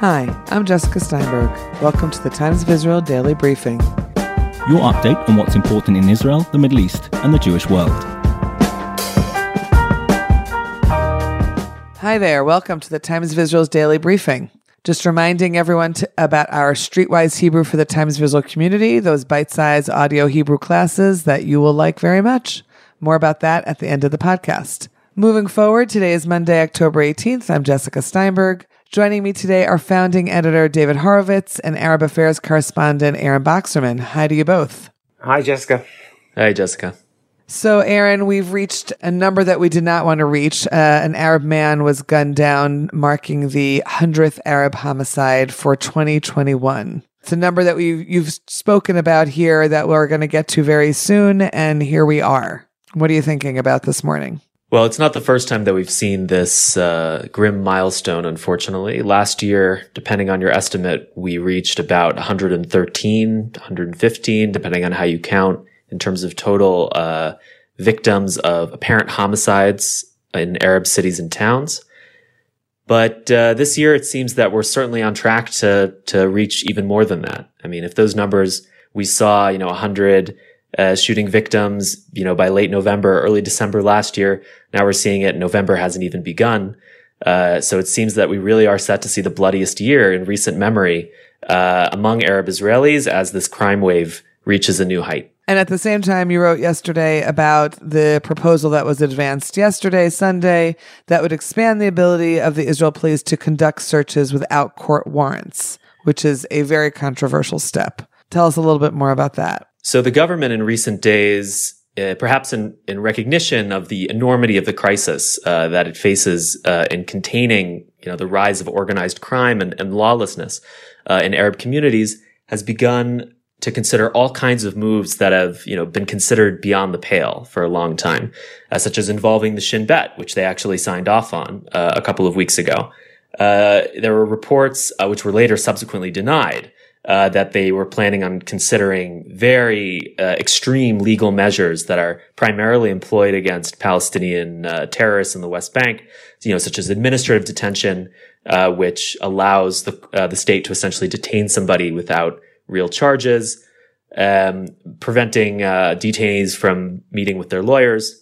Hi, I'm Jessica Steinberg. Welcome to the Times of Israel Daily Briefing. Your update on what's important in Israel, the Middle East, and the Jewish world. Hi there, welcome to the Times of Israel's Daily Briefing. Just reminding everyone about our Streetwise Hebrew for the Times of Israel community, those bite-sized audio Hebrew classes that you will like very much. More about that at the end of the podcast. Moving forward, today is Monday, October 18th. I'm Jessica Steinberg. Joining me today are founding editor David Horowitz and Arab Affairs correspondent Aaron Boxerman. Hi to you both. Hi, Jessica. Hi, Jessica. So, Aaron, we've reached a number that we did not want to reach. An Arab man was gunned down, marking the 100th Arab homicide for 2021. It's a number that you've spoken about here that we're going to get to very soon, and here we are. What are you thinking about this morning? Well, it's not the first time that we've seen this grim milestone, unfortunately. Last year, depending on your estimate, we reached about 113, 115, depending on how you count, in terms of total victims of apparent homicides in Arab cities and towns. But this year, it seems that we're certainly on track to reach even more than that. I mean, if those numbers we saw, 100 shooting victims, by late November, early December last year. Now we're seeing it. November hasn't even begun. So it seems that we really are set to see the bloodiest year in recent memory among Arab Israelis as this crime wave reaches a new height. And at the same time, you wrote yesterday about the proposal that was advanced yesterday, Sunday, that would expand the ability of the Israel police to conduct searches without court warrants, which is a very controversial step. Tell us a little bit more about that. So the government in recent days, perhaps in recognition of the enormity of the crisis that it faces in containing, the rise of organized crime and lawlessness in Arab communities, has begun to consider all kinds of moves that have, been considered beyond the pale for a long time, such as involving the Shin Bet, which they actually signed off on a couple of weeks ago. There were reports, which were later subsequently denied, that they were planning on considering very extreme legal measures that are primarily employed against Palestinian terrorists in the West Bank, such as administrative detention, which allows the state to essentially detain somebody without real charges, preventing detainees from meeting with their lawyers.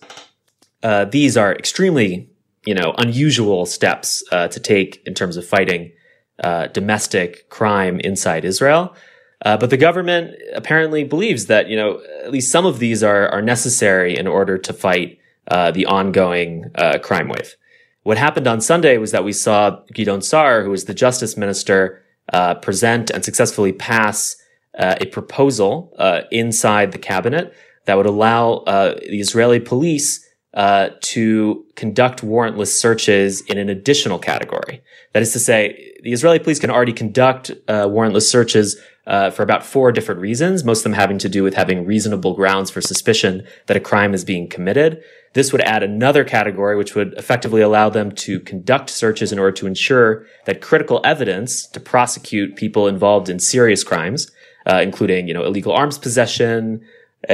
These are extremely, unusual steps to take in terms of fighting domestic crime inside Israel. But the government apparently believes that, at least some of these are necessary in order to fight the ongoing crime wave. What happened on Sunday was that we saw Gideon Sa'ar, who is the justice minister, present and successfully pass a proposal inside the cabinet that would allow the Israeli police to conduct warrantless searches in an additional category. That is to say, the Israeli police can already conduct warrantless searches for about 4 different reasons, most of them having to do with having reasonable grounds for suspicion that a crime is being committed. This would add another category, which would effectively allow them to conduct searches in order to ensure that critical evidence to prosecute people involved in serious crimes, including, illegal arms possession,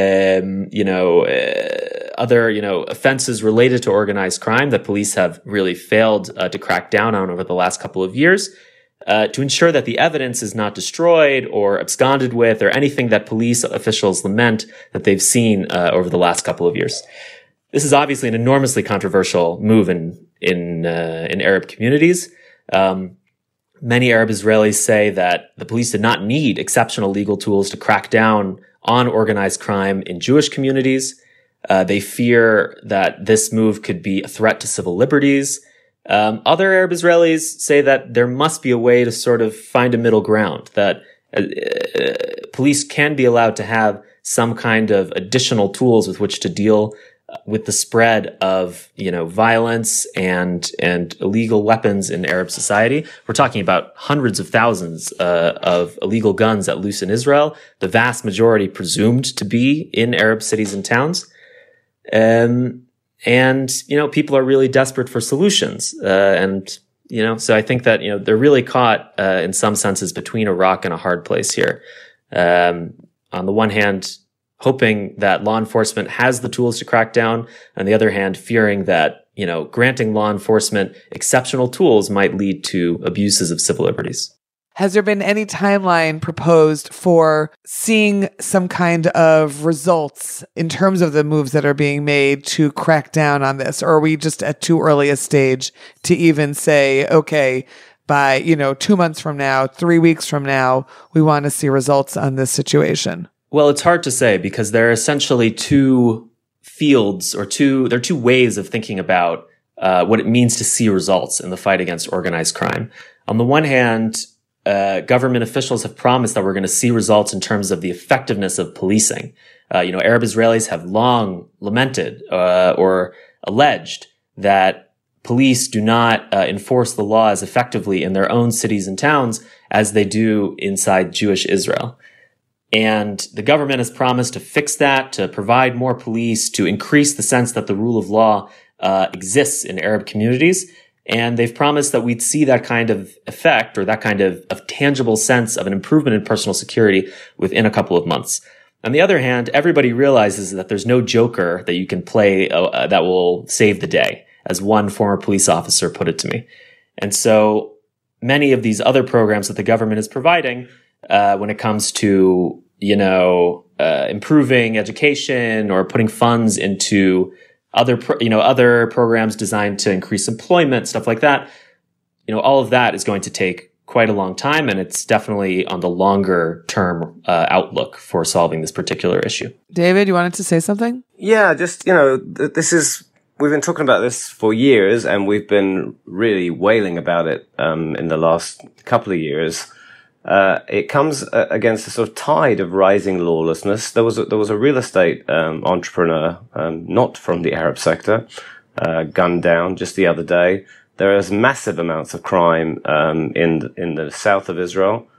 other, offenses related to organized crime that police have really failed to crack down on over the last couple of years, to ensure that the evidence is not destroyed or absconded with or anything that police officials lament that they've seen over the last couple of years. This is obviously an enormously controversial move in Arab communities. Many Arab Israelis say that the police did not need exceptional legal tools to crack down on organized crime in Jewish communities. They fear that this move could be a threat to civil liberties. Other Arab Israelis say that there must be a way to sort of find a middle ground, that police can be allowed to have some kind of additional tools with which to deal with the spread of, violence and illegal weapons in Arab society. We're talking about hundreds of thousands of illegal guns at loose in Israel, the vast majority presumed to be in Arab cities and towns. And people are really desperate for solutions. So I think that, they're really caught in some senses between a rock and a hard place here. On the one hand, hoping that law enforcement has the tools to crack down. On the other hand, fearing that, granting law enforcement exceptional tools might lead to abuses of civil liberties. Has there been any timeline proposed for seeing some kind of results in terms of the moves that are being made to crack down on this? Or are we just at too early a stage to even say, okay, by, 2 months from now, 3 weeks from now, we want to see results on this situation? Well, it's hard to say because there are essentially two fields there are two ways of thinking about what it means to see results in the fight against organized crime. On the one hand, government officials have promised that we're going to see results in terms of the effectiveness of policing. Arab Israelis have long lamented or alleged that police do not enforce the law as effectively in their own cities and towns as they do inside Jewish Israel. And the government has promised to fix that, to provide more police, to increase the sense that the rule of law exists in Arab communities. And they've promised that we'd see that kind of effect or that kind of tangible sense of an improvement in personal security within a couple of months. On the other hand, everybody realizes that there's no joker that you can play that will save the day, as one former police officer put it to me. And so many of these other programs that the government is providing, when it comes to, improving education or putting funds into other programs designed to increase employment, stuff like that, all of that is going to take quite a long time, and it's definitely on the longer term outlook for solving this particular issue. David, you wanted to say something? Yeah, just, we've been talking about this for years, and we've been really wailing about it in the last couple of years. It comes against a sort of tide of rising lawlessness. There was a real estate entrepreneur, not from the Arab sector, gunned down just the other day. There is massive amounts of crime in the south of Israel,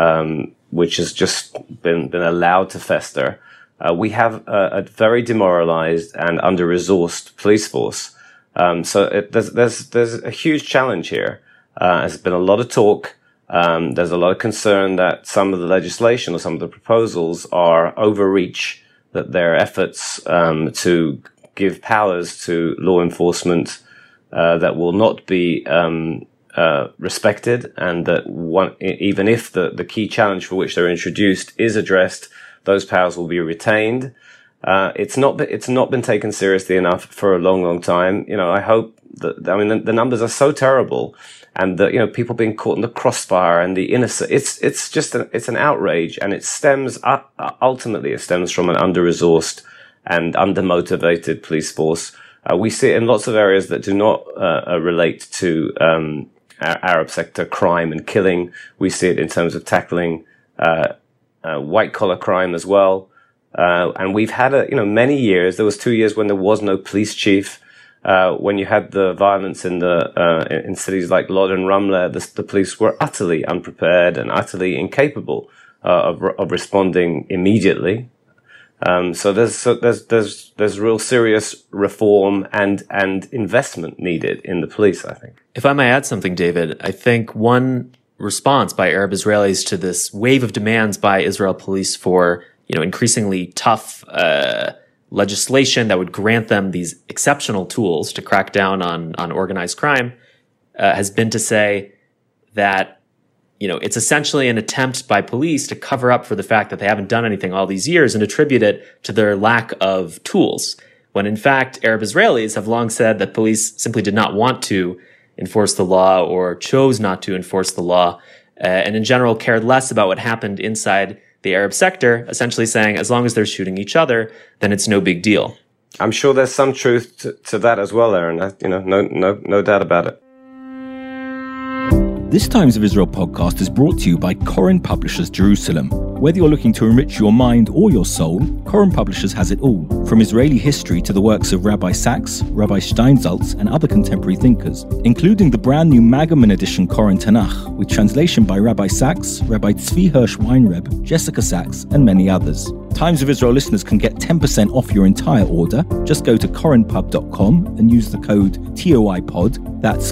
which has just been allowed to fester. We have a very demoralized and under-resourced police force. So there's a huge challenge here. There's been a lot of talk. There's a lot of concern that some of the legislation or some of the proposals are overreach, that their efforts to give powers to law enforcement that will not be respected, and that even if the key challenge for which they're introduced is addressed, those powers will be retained. It's not been taken seriously enough for a long time. I hope that, the numbers are so terrible, and that, people being caught in the crossfire and the innocent, it's just an outrage, and it ultimately stems from an under-resourced and under-motivated police force. We see it in lots of areas that do not relate to Arab sector crime and killing. We see it in terms of tackling white-collar crime as well. And we've had many years. There was 2 years when there was no police chief. When you had the violence in cities like Lod and Ramleh, the police were utterly unprepared and utterly incapable of responding immediately. So there's real serious reform and investment needed in the police, I think. If I may add something, David, I think one response by Arab Israelis to this wave of demands by Israel police for, increasingly tough legislation that would grant them these exceptional tools to crack down on organized crime has been to say that, it's essentially an attempt by police to cover up for the fact that they haven't done anything all these years and attribute it to their lack of tools. When in fact, Arab Israelis have long said that police simply did not want to enforce the law or chose not to enforce the law, and in general cared less about what happened inside the Arab sector, essentially saying as long as they're shooting each other, then it's no big deal. I'm sure there's some truth to that as well, Aaron. No doubt about it. This Times of Israel podcast is brought to you by Koren Publishers Jerusalem. Whether you're looking to enrich your mind or your soul, Koren Publishers has it all. From Israeli history to the works of Rabbi Sacks, Rabbi Steinsaltz, and other contemporary thinkers, including the brand new Magaman edition Koren Tanakh, with translation by Rabbi Sacks, Rabbi Tzvi Hirsch Weinreb, Jessica Sacks, and many others. Times of Israel listeners can get 10% off your entire order. Just go to korenpub.com and use the code TOIPOD, that's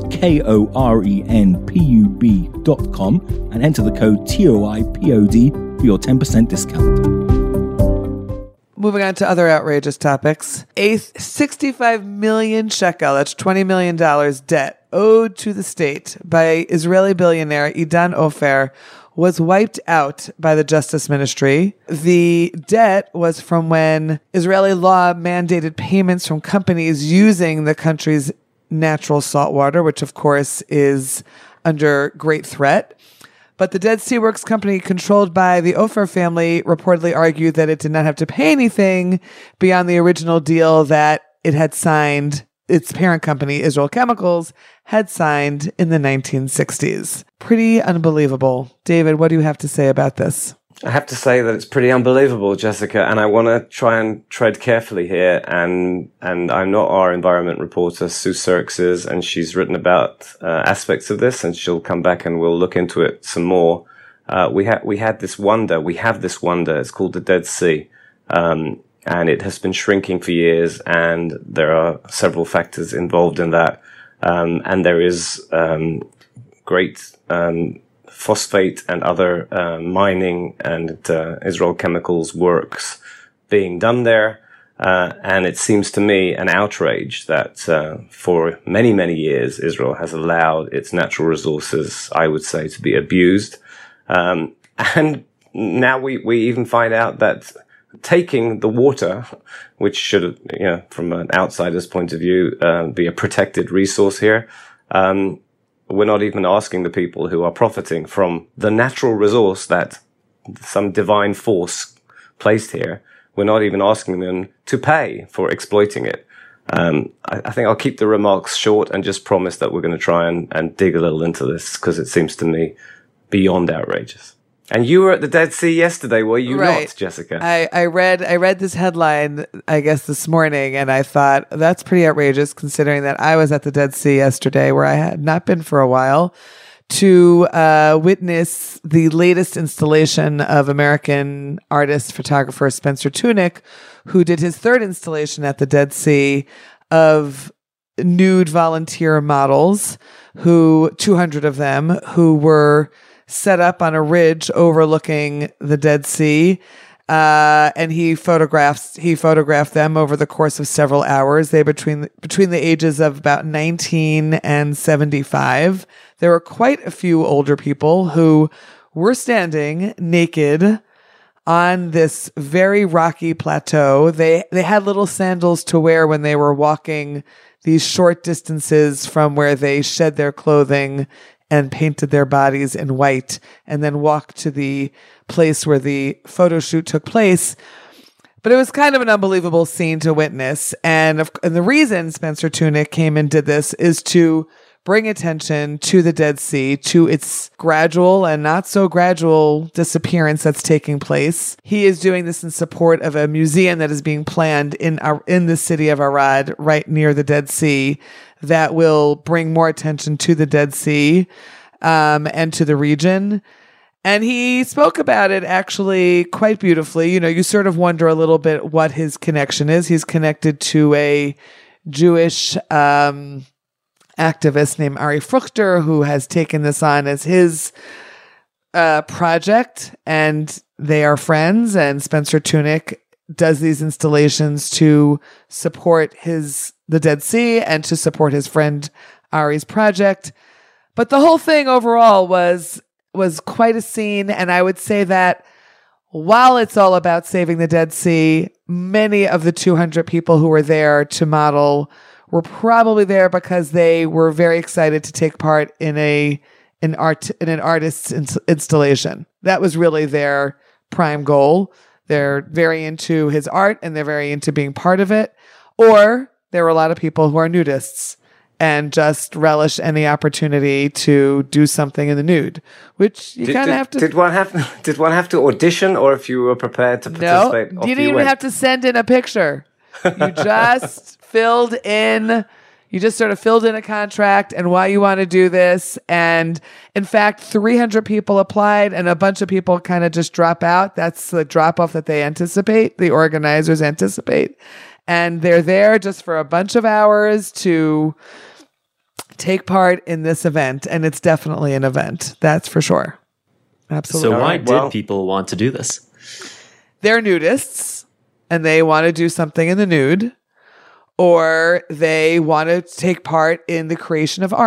KORENPUB.com, and enter the code TOIPOD for your 10% discount. Moving on to other outrageous topics. A 65 million shekel, that's $20 million debt owed to the state by Israeli billionaire Idan Ofer was wiped out by the Justice Ministry. The debt was from when Israeli law mandated payments from companies using the country's natural salt water, which of course is under great threat. But the Dead Sea Works company, controlled by the Ofer family, reportedly argued that it did not have to pay anything beyond the original deal that it had signed. Its parent company, Israel Chemicals, had signed in the 1960s. Pretty unbelievable. David, what do you have to say about this? I have to say that it's pretty unbelievable, Jessica, and I want to try and tread carefully here. And I'm not our environment reporter, Sue Sirks is, and she's written about aspects of this, and she'll come back and we'll look into it some more. We have this wonder. It's called the Dead Sea, and it has been shrinking for years, and there are several factors involved in that. And there is great phosphate and other mining and Israel Chemicals works being done there. And it seems to me an outrage that for many, many years, Israel has allowed its natural resources, I would say, to be abused. And now we even find out that taking the water, which should, from an outsider's point of view, be a protected resource here, we're not even asking the people who are profiting from the natural resource that some divine force placed here. We're not even asking them to pay for exploiting it. I think I'll keep the remarks short and just promise that we're going to try and dig a little into this, because it seems to me beyond outrageous. And you were at the Dead Sea yesterday, were you not, Jessica? I read this headline, I guess, this morning, and I thought that's pretty outrageous, considering that I was at the Dead Sea yesterday, where I had not been for a while, to witness the latest installation of American artist, photographer Spencer Tunick, who did his third installation at the Dead Sea of nude volunteer models, 200 of them, who were set up on a ridge overlooking the Dead Sea. And he photographed them over the course of several hours. They between the ages of about 19 and 75. There were quite a few older people who were standing naked on this very rocky plateau. They had little sandals to wear when they were walking these short distances from where they shed their clothing and painted their bodies in white, and then walked to the place where the photo shoot took place. But it was kind of an unbelievable scene to witness. And the reason Spencer Tunick came and did this is to bring attention to the Dead Sea, to its gradual and not so gradual disappearance that's taking place. He is doing this in support of a museum that is being planned in the city of Arad, right near the Dead Sea, that will bring more attention to the Dead Sea and to the region. And he spoke about it actually quite beautifully. You sort of wonder a little bit what his connection is. He's connected to a Jewish activist named Ari Fruchter, who has taken this on as his project, and they are friends. And Spencer Tunick does these installations to support the Dead Sea and to support his friend Ari's project. But the whole thing overall was quite a scene. And I would say that while it's all about saving the Dead Sea, many of the 200 people who were there to model were probably there because they were very excited to take part in an artist's installation. That was really their prime goal. They're very into his art and they're very into being part of it. Or there were a lot of people who are nudists and just relish any opportunity to do something in the nude, which you kind of have to. Did one have to audition, or if you were prepared to participate? No, you didn't even have to send in a picture. You just filled in. You just sort of filled in a contract and why you want to do this. And in fact, 300 people applied and a bunch of people kind of just drop out. That's the drop off that they anticipate, the organizers anticipate. And they're there just for a bunch of hours to take part in this event. And it's definitely an event. That's for sure. Absolutely. So why did people want to do this? They're nudists and they want to do something in the nude. Or they want to take part in the creation of art.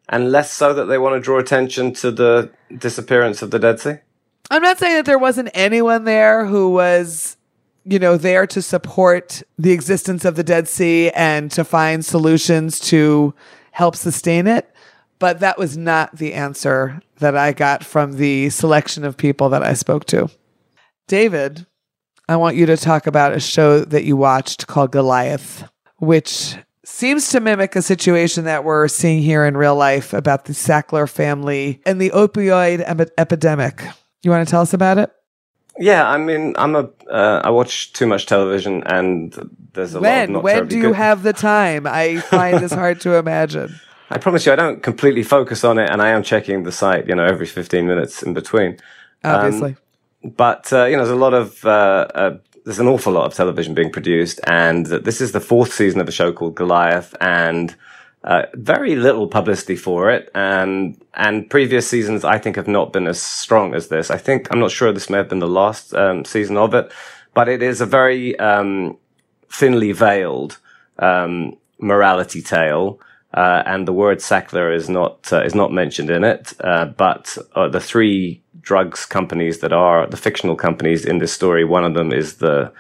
and less so that they want to draw attention to the disappearance of the Dead Sea? I'm not saying that there wasn't anyone there who was, there to support the existence of the Dead Sea and to find solutions to help sustain it. But that was not the answer that I got from the selection of people that I spoke to. David, I want you to talk about a show that you watched called Goliath, which seems to mimic a situation that we're seeing here in real life about the Sackler family and the opioid epidemic. You want to tell us about it? Yeah, I mean, I watch too much television, and there's a lot of not When do you good. have the time? I find this hard to imagine. I promise you, I don't completely focus on it, and I am checking the site, every 15 minutes in between. Obviously. But there's a lot of there's an awful lot of television being produced, and this is the 4th season of a show called Goliath, and very little publicity for it. And previous seasons, I think, have not been as strong as this. I'm not sure this may have been the last season of it, but it is a very thinly veiled morality tale. And the word Sackler is not mentioned in it. But the 3 drugs companies that are the fictional companies in this story, one of them is the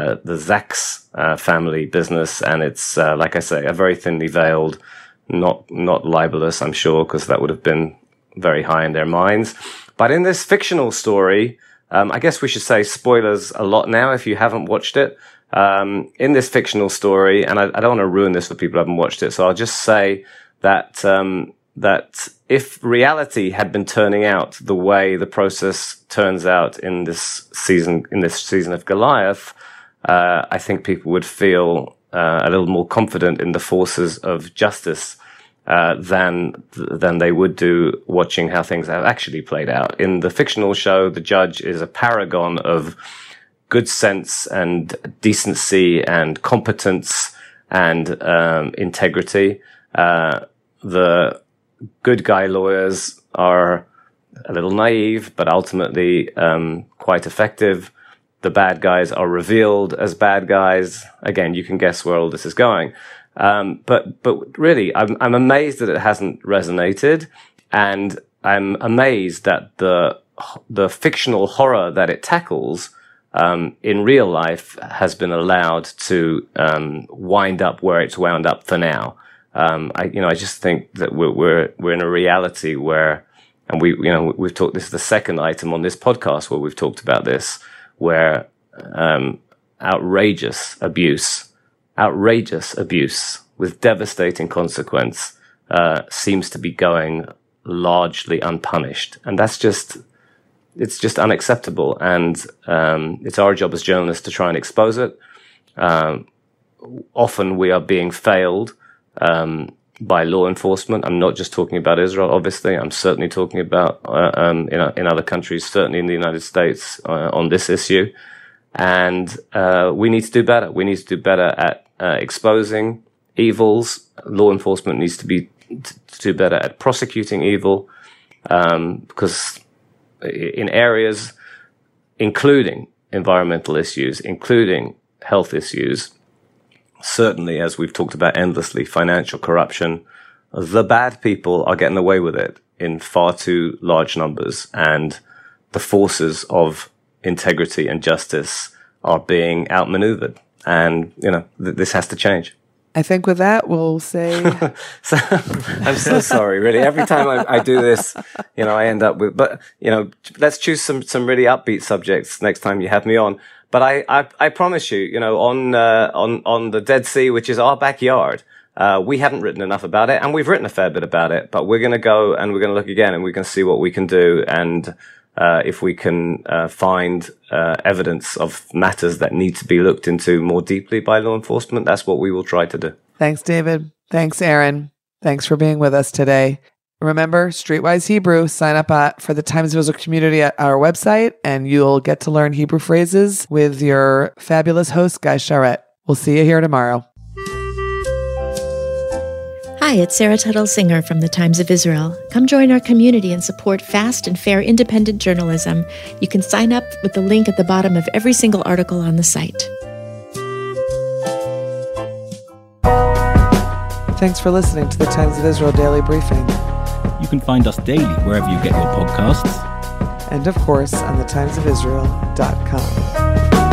Zacks family business, and it's like I say, a very thinly veiled, not libelous, I'm sure, because that would have been very high in their minds. But in this fictional story, I guess we should say spoilers a lot now if you haven't watched it. In this fictional story, and I don't want to ruin this for people who haven't watched it, so I'll just say that that if reality had been turning out the way the process turns out in this season of Goliath, I think people would feel a little more confident in the forces of justice than they would do watching how things have actually played out. In the fictional show, the judge is a paragon of good sense and decency and competence and integrity. The good guy lawyers are a little naive, but ultimately quite effective. The bad guys are revealed as bad guys. Again, you can guess where all this is going. But really, I'm amazed that it hasn't resonated, and I'm amazed that the fictional horror that it tackles in real life has been allowed to wind up where it's wound up for now. I just think that we're in a reality where, and we've talked. This is the second item on this podcast where we've talked about this, where outrageous abuse with devastating consequence seems to be going largely unpunished, and it's just unacceptable. And it's our job as journalists to try and expose it. Often we are being failed by law enforcement. I'm not just talking about Israel, obviously. I'm certainly talking about in other countries, certainly in the United States, on this issue. And we need to do better. We need to do better at exposing evils. Law enforcement needs to do better at prosecuting evil, because in areas including environmental issues, including health issues, certainly, as we've talked about endlessly, financial corruption, the bad people are getting away with it in far too large numbers, and the forces of integrity and justice are being outmaneuvered. And, this has to change. I think with that, we'll say... I'm so sorry, really. Every time I do this, I end up with... But, let's choose some really upbeat subjects next time you have me on. But I promise you, on the Dead Sea, which is our backyard, we haven't written enough about it, and we've written a fair bit about it, but we're going to go and we're going to look again, and we can see what we can do. And if we can find evidence of matters that need to be looked into more deeply by law enforcement, that's what we will try to do. Thanks, David. Thanks, Aaron. Thanks for being with us today. Remember, Streetwise Hebrew, sign up for the Times of Israel community at our website, and you'll get to learn Hebrew phrases with your fabulous host, Guy Charette. We'll see you here tomorrow. Hi, it's Sarah Tuttle Singer from the Times of Israel. Come join our community and support fast and fair independent journalism. You can sign up with the link at the bottom of every single article on the site. Thanks for listening to the Times of Israel Daily Briefing. You can find us daily wherever you get your podcasts. And of course, on thetimesofisrael.com.